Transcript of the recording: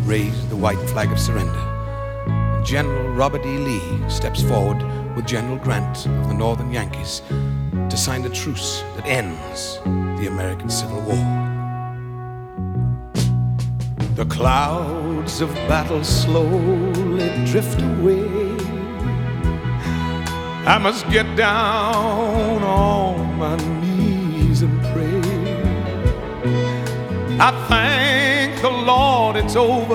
raised the white flag of surrender. General Robert E. Lee steps forward with General Grant of the Northern Yankees to sign the truce that ends the American Civil War. The clouds of battle slowly drift away. I must get down on my knees and pray. I thank the Lord it's over.